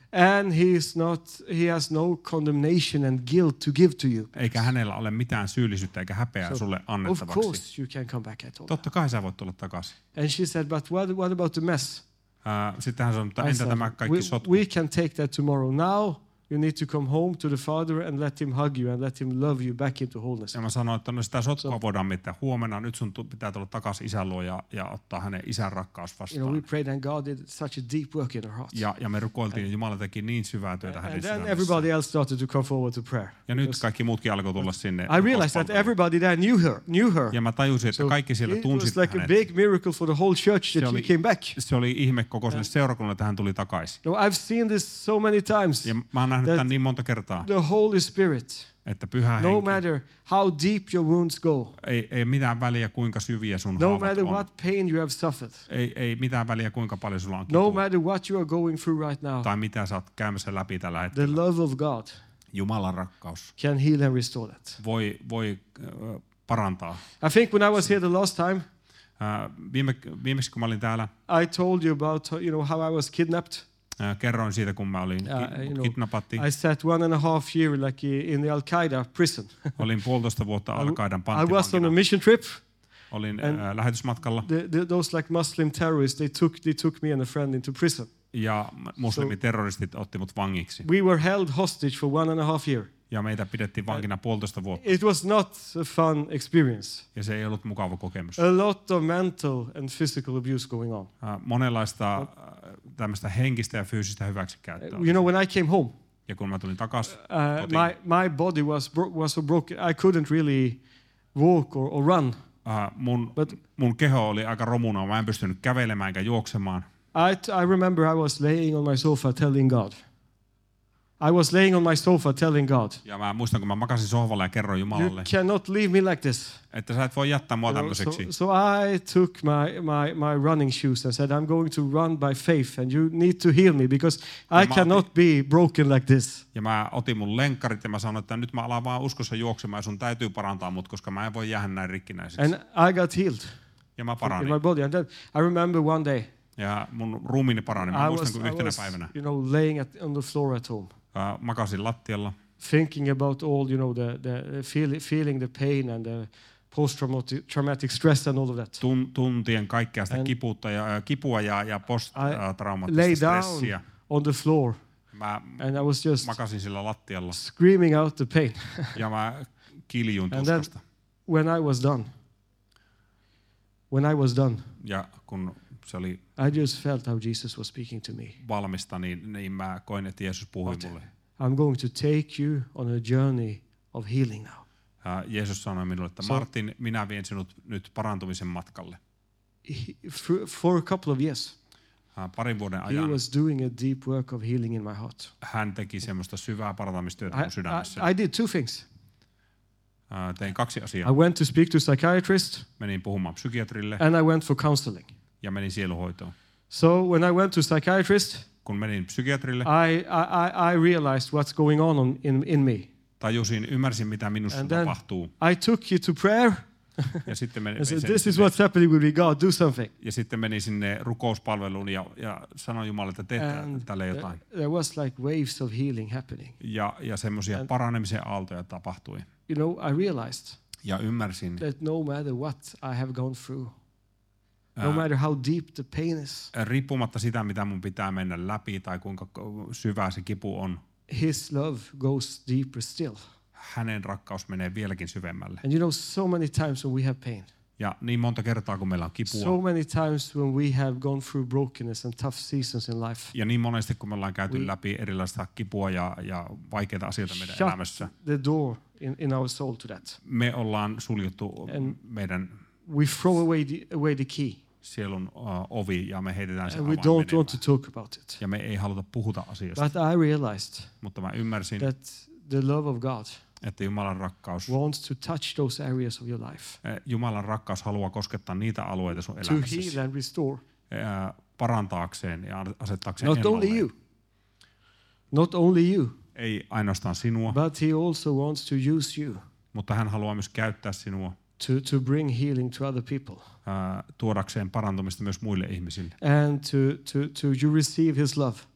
And he is not, he has no condemnation and guilt to give to you. Eikä hänellä ole mitään syyllisyyttä eikä häpeää So, sulle Of annettavaksi. course you can come back at all. Totta kai sä voit tulla takaisin. And she said, but what, what about the mess? Uh, Sitten hän sanoi, että I entä said, tämä kaikki we, sotku? we can take that tomorrow. Now you need to come home to the Father and let him hug you and let him love you back into wholeness. Ja mä sanoin, että no sitä sotkua So- voidaan miettiä huomenna. Nyt sun tu- pitää tulla takaisin isän luo ja, ja ottaa hänen isän rakkaus You know, vastaan. we prayed and God did such a deep work in our hearts. Ja, ja me rukoiltiin, ja Jumala teki niin syvää työtä hänen And then sydämessään. everybody else started to come forward to prayer. Ja nyt Because kaikki muutkin alkoi tulla sinne. I realized that rukouspalveluun. everybody there knew her, knew her. Ja mä tajusin, että So kaikki siellä it tunsivat was like a hänet. big miracle for the whole church Se that she oli- came back. Se oli ihme koko sille seurakunnalle, että hän tuli takaisin. No, I've seen this so many times. Ja mä oon nähnyt That- tämän niin monta kertaa, The Holy Spirit, että pyhä no henki, matter how deep your wounds go, ei, ei mitään väliä kuinka syviä sun no haavat matter on. what pain you have suffered, Ei, ei mitään väliä kuinka paljon sulla on no kipua. matter what you are going through right now, Tai mitä sä oot käymässä läpi tällä the hetkellä. love of God Jumalan rakkaus can heal and restore that. voi, voi äh, parantaa. I think when I was here the last time, Äh, viime, viimeksi kun mä olin täällä, I told you about you know how I was kidnapped. äh, kerroin siitä, kun mä olin Yeah, ki- you know, kidnappattiin. I sat one and a half year like in the Al Qaeda prison. Olin puolitoista vuotta Al-Qaidan I was on a panttivankina. mission trip. Olin and- äh, lähetysmatkalla The, the, those like Muslim terrorists, they took they took me and a friend into prison. ja muslimiterroristit otti mut vangiksi. We were held hostage for one and a half year. Ja meitä pidettiin vankina puolitoista vuotta. It was not a fun experience. Ja se ei ollut mukava kokemus. A lot of mental and physical abuse going on. Äh, monenlaista äh, tämmöistä henkistä ja fyysistä hyväksikäyttöä. You know, when I came home, Ja kun mä tulin takaisin, uh, kotiin, my my body was bro- was so broken I couldn't really walk or, or run. äh, mun, But- mun keho oli aika romuna. Mä en pystynyt kävelemään eikä juoksemaan. I, t- I remember I was laying on my sofa telling God. I was laying on my sofa telling God, Ja mä muistan, kun mä makasin sohvalla ja kerroin you Jumalalle, cannot leave me like this. että sä et voi jättää mua You know, tämmöiseksi. so, so I took my, my, my running shoes and said, I'm going to run by faith and you need to heal me because I mä cannot be broken like this. Ja mä otin mun lenkkarit ja mä sanoin, että nyt mä alan vaan uskossa juoksemaan ja sun täytyy parantaa mut, koska mä en voi jäädä näin rikkinäiseksi. And I got healed Ja mä in paranin. my body. And then I remember one day, Ja mun ruumiini parani. Mä I muistan, was, kun I yhtenä was päivänä you know, laying at, on the floor at home, uh, makasin lattialla. thinking about all, you know, the, the feel, feeling the pain and the post-traumatic traumatic stress and all of that. Tun, tuntien kaikkea sitä And kipuutta ja, ja kipua ja, ja lay post-traumaattista down stressiä. on the floor Mä and I was just makasin sillä lattialla screaming out the pain. ja mä kiljun And then- tuskasta. When I was done, when I was done, Ja kun se oli I just felt how Jesus was speaking to me. valmista, niin, niin mä koin, että Jeesus puhui What? mulle. I'm going to take you on a journey of healing now. Uh, Jeesus sanoi minulle, että So- Martin, minä vien sinut nyt parantumisen matkalle. He, for, for a couple of years, Uh, parin vuoden he ajan was doing a deep work of healing in my heart. hän teki semmoista syvää parantamistyötä I, mun sydämessä. I, I did two things. Uh, tein kaksi asiaa. I went to speak to a psychiatrist Menin puhumaan psykiatrille and I went for counseling. ja menin sieluhoitoon. So when I went to psychiatrist, Kun menin psykiatrille, I, I, I- I realized what's going on on- in, in me. tajusin, ymmärsin mitä minussa And then tapahtuu. I took you to prayer Ja sitten menin, and said, sen- this is sinne- what's happening with me, God, do something. ja sitten menin sinne rukouspalveluun ja, ja sanoin Jumalalle, että tee And tälle there, jotain. there was like waves of healing happening. Ja, ja semmoisia And- paranemisen aaltoja tapahtui. You know, I realized Ja ymmärsin, that no matter what I have gone through, no ää, matter how deep the pain is, riippumatta sitä, mitä mun pitää mennä läpi tai kuinka syvää se kipu on, His love goes deeper still. hänen rakkaus menee vieläkin syvemmälle. And you know, so many times when we have pain, Ja niin monta kertaa, kun meillä on kipua, so many times when we have gone through brokenness and tough seasons in life, ja niin monesti, kun me ollaan käyty We- läpi erilaista kipua ja, ja vaikeita asioita meidän shut elämässä, the door in, in our soul to that. me ollaan suljettu And- meidän We throw away the, away the key sielun uh, ovi ja me heitetään se and we avain don't want menemään. to talk about it. Ja me ei haluta puhuta asioista. But I realized Mutta mä ymmärsin, that the love of God että Jumalan rakkaus, wants to touch those areas of your life, eh, Jumalan rakkaus haluaa koskettaa niitä alueita sun to elämässäsi heal and restore. eh, parantaakseen ja asettaakseen Not only ennalleen. you, not only you, Ei ainoastaan sinua, but He also wants to use you mutta hän haluaa myös käyttää sinua to, to bring healing to other people ää, tuodakseen parantumista myös muille ihmisille. and to, to, to you receive His love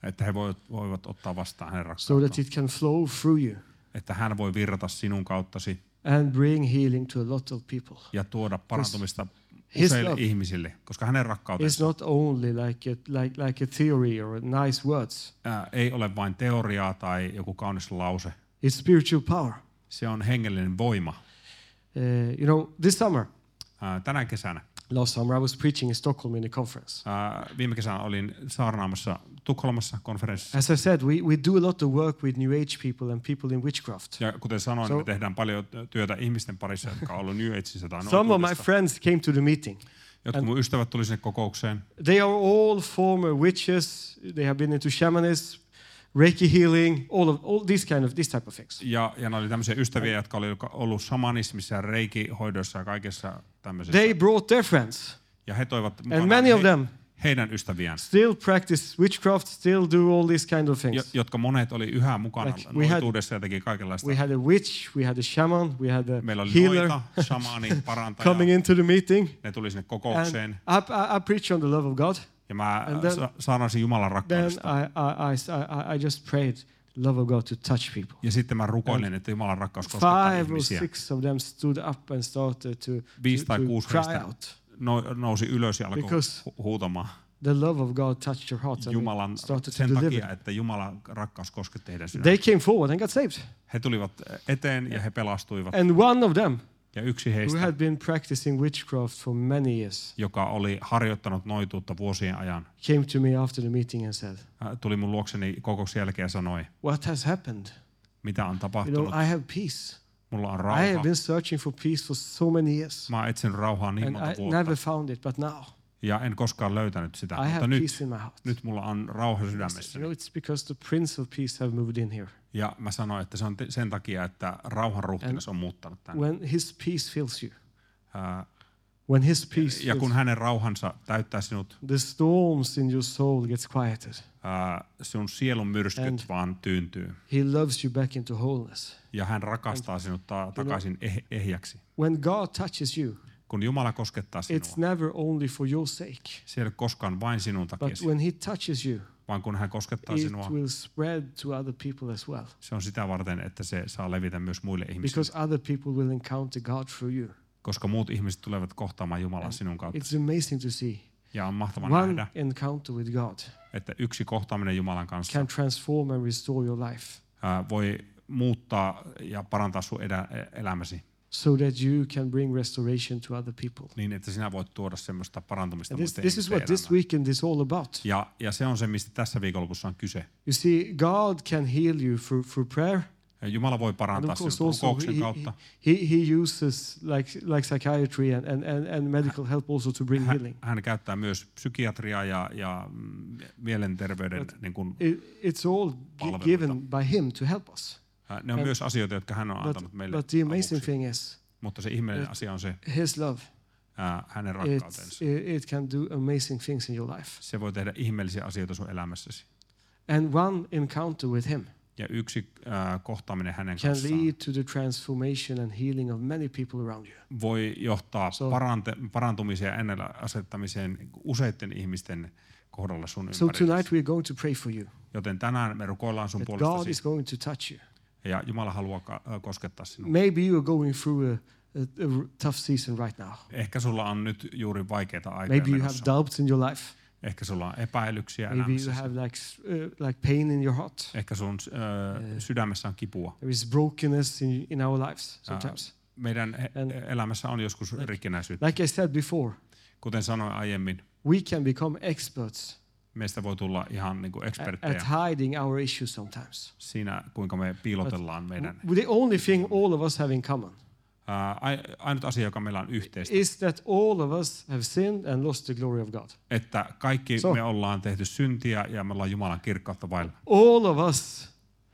Että he voivat, voivat ottaa vastaan hänen so that rakkauttaan. it can flow through you Että hän voi virrata sinun kauttasi and bring healing to a lot of people. ja tuoda parantumista his useille love ihmisille, koska hänen It's rakkautensa not only like a, like, like a theory or nice words. ää, ei ole vain teoriaa tai joku kaunis lause. It's spiritual power. Se on hengellinen voima. Uh, you know, this summer, Ää, tänä kesänä, last summer, I was preaching in Stockholm in a conference. ää, viime kesänä olin saarnaamassa Tukholmassa konferenssissa. As I said, we, we do a lot of work with New Age people and people in witchcraft. Ja kuten sanoin, So- me tehdään paljon työtä ihmisten parissa, jotka on ollut New Ageissa tai Some of my noituudessa. friends came to the meeting. Jotkut mun ystävät tuli sinne kokoukseen. They are all former witches. They have been into shamanism, Reiki healing, all of all these kind of this type of things. Ja, ja ne oli tämmöisiä ystäviä, jotka oli ollut shamanismissa ja reikihoidossa ja kaikessa tämmöisessä. They brought their friends, Ja he toivat and mukanaan many of he, them heidän ystäviään, still practice witchcraft, still do all these kind of jo, things. jotka monet oli yhä mukana Like we had- noituudessa ja teki kaikenlaista. We had a witch, we had a shaman, we had a Meillä oli healer noita, shamaani, parantaja. coming into the meeting. Ne tuli sinne And kokoukseen. I, I, I preach on the love of God. Ja mä and then- sa- saarnasin Jumalan Then rakkaudesta. I, I, I, I, I just prayed the love of God to touch people. Ja sitten mä rukoilin, että Jumalan rakkaus koskettaa Five or ihmisiä. six of them stood up and started to, Viisi to, tai to kuusi cry heistä out. no, nousi ylös ja alkoi Because hu- huutamaan The love of God touched your heart and Jumalan it started to sen deliver. takia, että Jumalan rakkaus kosketti heidän They sydäntä. came forward and got saved. He tulivat eteen ja he pelastuivat. And one of them, Ja yksi who heistä, had been practicing witchcraft for many years, joka oli harjoittanut noituutta vuosien ajan, came to me after the meeting and said, hän tuli mun luokseni kokouksen jälkeen ja sanoi, what has happened? mitä on You tapahtunut. know, I have peace. Mulla on I have rauha. been searching for peace for so many years. Mä oon etsinyt rauhaa niin And monta I vuotta. never found it, but now Ja en koskaan löytänyt sitä. I Mutta have nyt, peace in my heart. nyt mulla on rauha You sydämessäni. know, it's because the Prince of Peace have moved in here. Ja mä sanoin, että se on te- sen takia, että rauhan ruhtinas on muuttanut tänne. When His peace fills you, Ää, when His peace Ja kun fills, hänen rauhansa täyttää sinut, the storms in your soul gets quieted. ää, sun sielun myrskyt And- vaan tyyntyy. He loves you back into wholeness. Ja hän rakastaa sinut ta- takaisin eh- ehjäksi. When God touches you, Kun Jumala koskettaa it's sinua, never only for your sake, se ei ole koskaan vain sinun but takia, when He touches you, vaan kun hän koskettaa it sinua, will spread to other people as well. se on sitä varten, että se saa levitä myös muille ihmisille. Because other people will encounter God through you. Koska muut ihmiset tulevat kohtaamaan Jumalan sinun kautta. It's amazing to see. Ja on mahtava One nähdä, encounter with God että yksi kohtaaminen Jumalan kanssa can transform and restore your life ää, voi muuttaa ja parantaa sun edä, elämäsi so that you can bring restoration to other people. niin, että sinä voit tuoda semmoista parantumista And this, muiden this is ihmisten what this elämään. weekend is all about. Ja, ja se on se, mistä tässä viikonlopussa on kyse. You see, God can heal you through, through prayer. Ja Jumala voi And parantaa of course sinut also rukouksen he, kautta. he, he uses like, like psychiatry and, and, and, and medical help also to bring Hän, healing. hän käyttää myös psykiatriaa ja, ja mm, mielenterveyden But- niin kuin, It, it's all gi- Palveluita. given by Him to help us. ää, ne on and- myös asioita, jotka hän on But, antanut meille but the amazing avuksi. thing is, Mutta se ihmeellinen that- asia on se, His love, ää, hänen it's, rakkautensa. it, it can do amazing things in your life. Se voi tehdä ihmeellisiä asioita sun elämässäsi. And one encounter with Him Ja yksi ää, kohtaaminen hänen can kanssaan lead to the transformation and healing of many people around you. voi johtaa So- parante, parantumiseen ja ennellä asettamiseen useiden ihmisten kohdalla sun So ympärillä. tonight we're going to pray for you Joten tänään me rukoillaan sun that God puolestasi is going to touch you. ja Jumala haluaa ka- ää, koskettaa sinua. Maybe you are going through a, a, a r- tough season right now. Ehkä sulla on nyt juuri vaikeita aikoja Maybe you have menossa. doubts in your life. Ehkä sulla on epäilyksiä Maybe you elämässäsi. have like s- uh, like pain in your heart. Ehkä sun äh, sydämessä on kipua. There is brokenness in, in our lives Ää, sometimes. meidän he- And- elämässä on joskus rikkinäisyyttä. Like I said before, Kuten sanoin aiemmin, we can become experts meistä voi tulla ihan niin kuin at, eksperttejä at hiding our issues sometimes. siinä, kuinka me piilotellaan meidän. The only thing all of us have in common Ää, ai- ainut asia, joka meillä on yhteistä, is that all of us have sinned and lost the glory of God. että kaikki So- me ollaan tehty syntiä ja me ollaan Jumalan kirkkautta vailla. All of us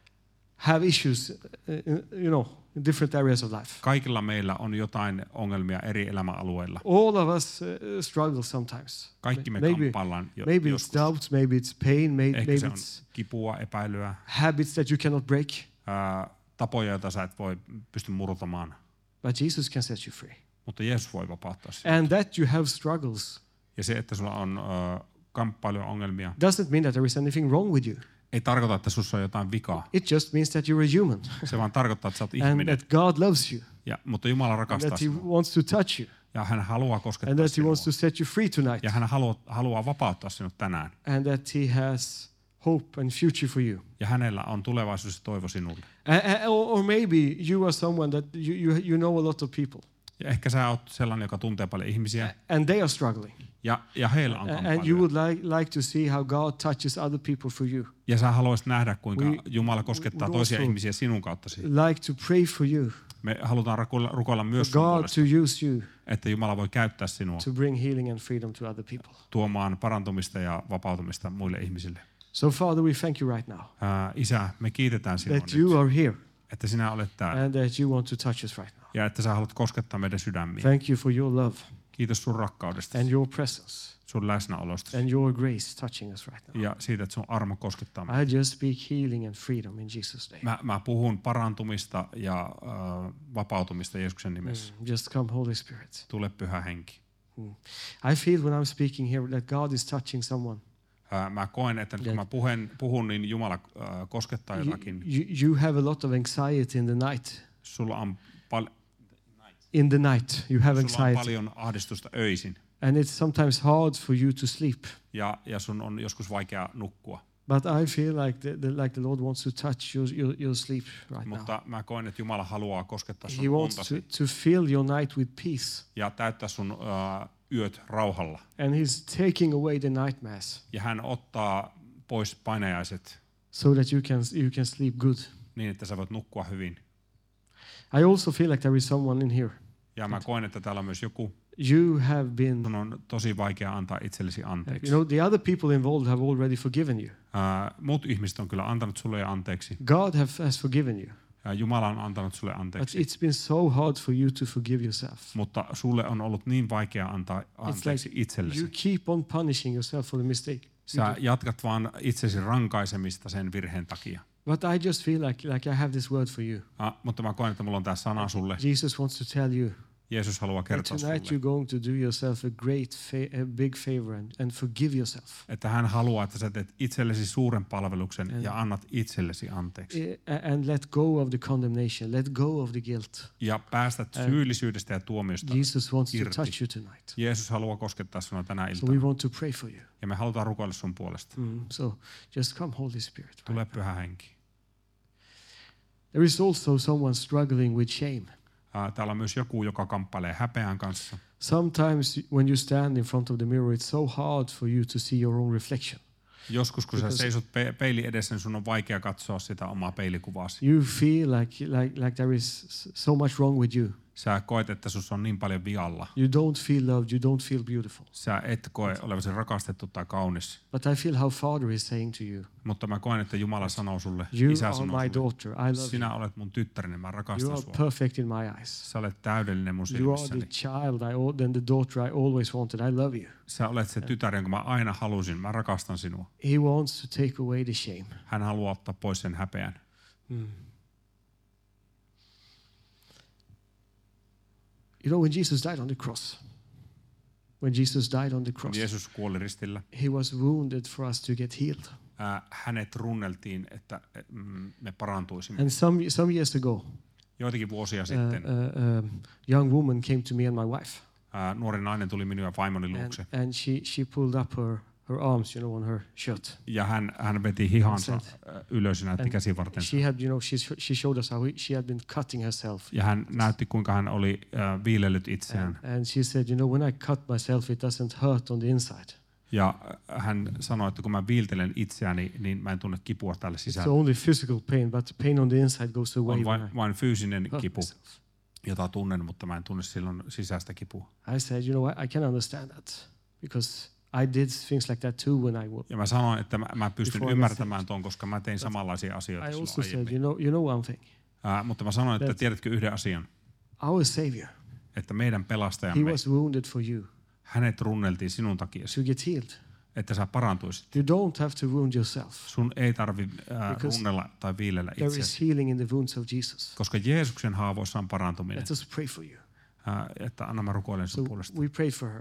have issues, uh, you know, in different areas of life. Kaikilla meillä on jotain ongelmia eri elämäalueilla. All of us uh, struggle sometimes. Kaikki me Maybe, kamppaillaan jo, maybe it's joskus. doubts, maybe it's pain, maybe, Ehkä maybe se on it's kipua, epäilyä, habits that you cannot break. ää, tapoja, joita sä et voi pysty murtamaan. But Jesus can set you free. Mutta Jeesus voi vapauttaa sinut. And that you have struggles Ja se, että sulla on ö, kamppailua, ongelmia. Doesn't mean that there is anything wrong with you. Ei tarkoita, että sussa on jotain vikaa. It just means that you're a human. Se vaan tarkoittaa, että sä oot And ihminen. that God loves you. Ja, mutta Jumala And rakastaa that He sinua. wants to touch you. Ja hän haluaa And koskettaa that He sinua. wants to set you free tonight. Ja hän haluaa, haluaa vapauttaa sinut tänään. And that He has hope and future for you. Ja hänellä on tulevaisuus ja toivo sinulle. Uh, or, or maybe you are someone that you, you, you know a lot of people. Ja ehkä sä oot sellainen, joka tuntee paljon ihmisiä. And they are struggling. Ja, ja heillä on And you kamppailuja. would like, like to see how God touches other people for you. Ja sä haluaisit nähdä, kuinka We- Jumala koskettaa we toisia also- ihmisiä sinun kauttasi. Like to pray for you. Me halutaan rukoilla, rukoilla myös For sun God puolesta, to use you että Jumala voi käyttää sinua to bring healing and freedom to other people. tuomaan parantumista ja vapautumista muille ihmisille. So Father, we thank you right now Ää, Isä, me kiitetään sinua that you nyt, are here että sinä olet täällä and that you want to touch us right now. ja että sä haluat koskettaa meidän sydämiä. Thank you for your love Kiitos sun rakkaudesta, and your presence sun läsnäolosta and your grace touching us right now. ja siitä, että sun armo koskettaa meitä. I just speak healing and freedom in Jesus' name. Mä, mä puhun parantumista ja äh, vapautumista Jeesuksen nimessä. Mm, Just come, Holy Spirit. Tule Pyhä Henki. I feel when I'm speaking here that God is touching someone. Ää, Mä koen, että nyt kun mä puhun, puhun niin Jumala äh, koskettaa You, jotakin. you, you have a lot of anxiety in the night. Sulla on, pal- In the night, you have sulla on anxiety. paljon ahdistusta öisin And it's sometimes hard for you to sleep. ja, ja sun on joskus vaikea nukkua. But I feel like the, the, like the Lord wants to touch your, your, your sleep right now. Mutta mä koen, että Jumala haluaa koskettaa He sun wants to, untasi to fill your night with peace. ja täyttää sun äh, yöt rauhalla. And He's taking away the nightmares Ja hän ottaa pois painajaiset so that you can, you can sleep good. niin, että sä voit nukkua hyvin. I also feel like there is someone in here. Ja mä koen, että täällä on myös joku, You have been, sun on tosi vaikea antaa itsellesi you anteeksi. know, the other people involved have already forgiven you. Ää, muut ihmiset on kyllä antanut sulle jo anteeksi. God have, has forgiven you. Ja Jumala on antanut sulle But anteeksi. it's been so hard for you to forgive yourself. Mutta sulle on ollut niin vaikea antaa anteeksi like itsellesi. You keep on punishing yourself for the mistake. Sä jatkat vaan itsesi rankaisemista sen virheen takia. But I just feel like, like I have this word for you. Ah, mutta mä koen, että mulla on tää sana sulle. Jesus wants to tell you Jeesus haluaa that kertoa tonight sulle, you're going to do yourself a great, fa- a big favor and, and forgive yourself. että hän haluaa, että sä teet itsellesi suuren palveluksen Mm. ja annat itsellesi anteeksi. Eh, And let go of the condemnation. Let go of the guilt. Ja päästät syyllisyydestä ja tuomiosta Jesus wants to irti. touch you tonight. Jeesus haluaa koskettaa sinua tänä So we iltana. want to pray for you. Ja me halutaan rukoilla sun puolesta. Mm, So just come, Holy Spirit. Tule Pyhä Henki. There is also someone struggling with shame. Ah, Täällä on myös joku, joka kamppailee häpeän kanssa. Sometimes when you stand in front of the mirror, it's so hard for you to see your own reflection. Joskus, kun sä Because- seisot pe- peilin edessä, niin sun on vaikea katsoa sitä omaa peilikuvaasi. You feel like, like, like there is s- so much wrong with you. Sä koet, että sus on niin paljon vialla. You don't feel loved. You don't feel beautiful. Sä et koe olevasi rakastettu tai kaunis. But I feel how Father is saying to you, Mutta mä koen, että Jumala sanoo sulle, you Isä are sanoo my sulle, daughter. I love you. sinä olet mun tyttäreni, mä You rakastan are sua. perfect in my eyes. Sä olet täydellinen mun You are the silmissäni. child I al- then the daughter I always wanted. I love you. Sä olet se tytär, jonka mä aina halusin. Mä rakastan sinua. He wants to take away the shame. Hän haluaa ottaa pois sen häpeän. You know, when Jesus died on the cross, when Jesus died on the cross, Jeesus kuoli ristillä. He was wounded for us to get healed. Ää, hänet runneltiin, että mm, me parantuisimme. And some some years ago, Joitakin vuosia uh, sitten uh, um, young woman came to me and my wife, ää, nuori nainen tuli minun ja vaimoni and, luokse. and she she pulled up her her arms, you know, on her shirt. Ja hän, hän veti hihansa Said- ää, ylös ja näytti And käsivartensa. she had, you know, she she showed us how he, she had been cutting herself. Ja hän näytti, kuinka hän oli ää, viilellyt itseään. And, and she said, you know, when I cut myself, it doesn't hurt on the inside. Ja hän sanoi, että kun mä viiltelen itseäni, niin mä en tunne kipua täällä It's sisällä. only physical pain, but the pain on the inside goes away On when vain, I vain fyysinen hurt kipu, myself. jota tunnen, mutta mä en tunne silloin sisäistä kipua. I said, you know, I, I can understand that because I did things like that too when I was. Ja mä sanoin, että mä, mä pystyn Before I ymmärtämään was ton, koska mä tein samanlaisia asioita I silloin also said, aiemmin. you know, you know one thing. Ää, mutta mä sanoin, että That- tiedätkö yhden asian, Our Savior, että meidän He pelastajamme, was wounded for you hänet runneltiin sinun takia, to get healed. että sä parantuisit. You don't have to wound yourself. Sun ei tarvi ää, Because runnella tai viilellä There is itseäsi, healing in the wounds of Jesus. koska Jeesuksen haavoissa on parantuminen. Let us pray for you. Ää, että anna mä rukoilen sun So puolesta. we prayed for her.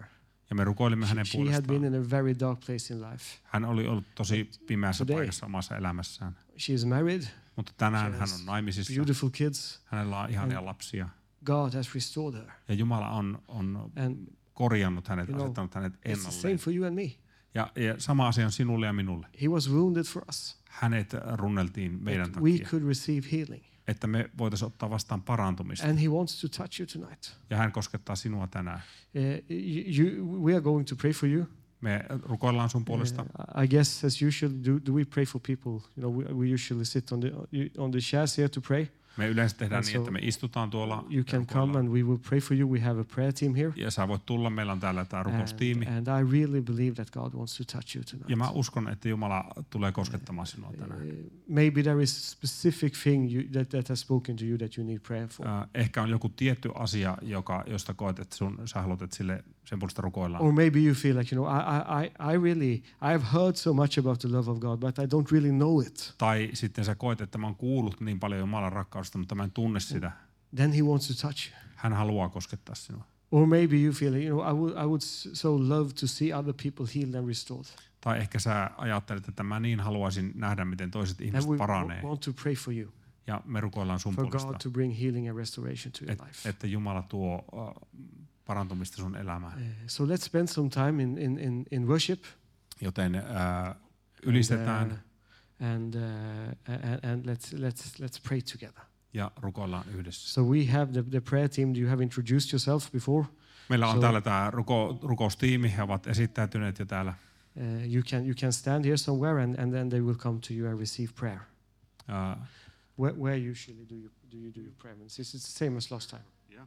Ja me rukoilimme hänen She, she had been puolestaan. in a very dark place in life. Hän oli ollut tosi pimeässä today- paikassa omassa elämässään. She is married. Mutta tänään She hän has on naimisissa. beautiful kids. Hänellä on ihania lapsia. God has restored her. Ja Jumala on, on And korjannut hänet, you know, asettanut hänet it's the same ennalleen. for you and me. Ja, ja sama asia on sinulle ja minulle. He was wounded for us. Hänet runneltiin meidän That we takia, could receive healing. että me voitaisiin ottaa vastaan parantumista. And he wants to touch you tonight. Ja hän koskettaa sinua tänään. Uh, you, you, we are going to pray for you. Me rukoillaan sun puolesta. Uh, I guess as usual, do, do we pray for people? You know, we, we usually sit on the on the chairs here to pray. Me yleensä tehdään And niin, so että me istutaan tuolla. You ja can rukoillaan. come and we will pray for you. We have a prayer team here. Ja sä voit tulla, meillä on täällä tämä rukoustiimi. And, and I really believe that God wants to touch you tonight. Ja mä uskon, että Jumala tulee koskettamaan sinua tänään. Uh, maybe there is a specific thing you, that, that has spoken to you that you need prayer for. Uh, ehkä on joku tietty asia, joka, josta koet, että sun, sä haluat, että sille, sen puolesta rukoillaan. Or maybe you feel like, you know, I, I, I really, I have heard so much about the love of God, but I don't really know it. Tai sitten sä koet, että mä oon kuullut niin paljon Jumalan rakkaudesta, mutta mä en tunne sitä. Then he wants to touch you. Hän haluaa koskettaa sinua. Or maybe you feel, you know, I would, I would so love to see other people healed and restored. Tai ehkä sä ajattelet, että mä niin haluaisin nähdä, miten toiset And ihmiset we paranee. want to pray for you, Ja me rukoillaan sun for puolesta, God to bring healing and restoration to your et, life. että Jumala tuo uh, parantumista sun elämään. Uh, so let's spend some time in, in, in, in worship. Joten uh, ylistetään And, uh, and, uh, and, and let's, let's, let's pray together. ja rukoillaan yhdessä. So we have the, the prayer team. You have introduced yourself before. Meillä on So- täällä tämä ruko, rukoustiimi, he ovat esittäytyneet jo täällä. Uh, you can you can stand here somewhere, and, and then they will come to you and receive prayer. Uh, Where, where usually do you do you do your prayer? It's it's the same as last time. yeah.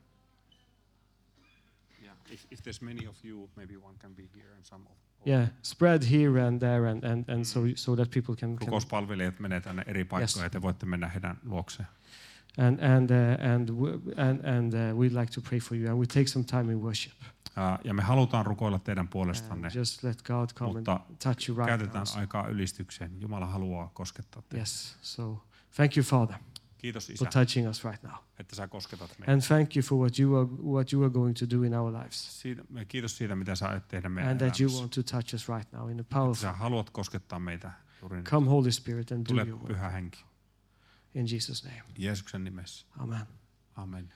Yeah. If, if there's many of you, maybe one can be here and some of Yeah, spread here and there, and, and, and so so that people can. can rukouspalvelijat menee tänne eri paikkoihin, Yes. ja te voitte mennä heidän luokseen. and and uh, and w- and and uh, we'd like to pray for you, and we take some time in worship. Uh, ja me halutaan rukoilla teidän And puolestanne, just let God come mutta and touch you right käytetään now. aikaa ylistykseen. Jumala haluaa koskettaa teitä. Yes. So thank you, Father, Kiitos for Isä, touching us right now, että sä kosketat meitä. and thank you for what you are what you are going to do in our lives, Siitä, me kiitos siitä, mitä sä aiot tehdä meidän and that you elämässä. want to touch us right now in a Että powerful. sä haluat koskettaa meitä juuri nyt. Come, Holy Spirit, and do Tule your work. Pyhä Henki. In Jesus' name. Jeesuksen nimessä. Amen. Amen.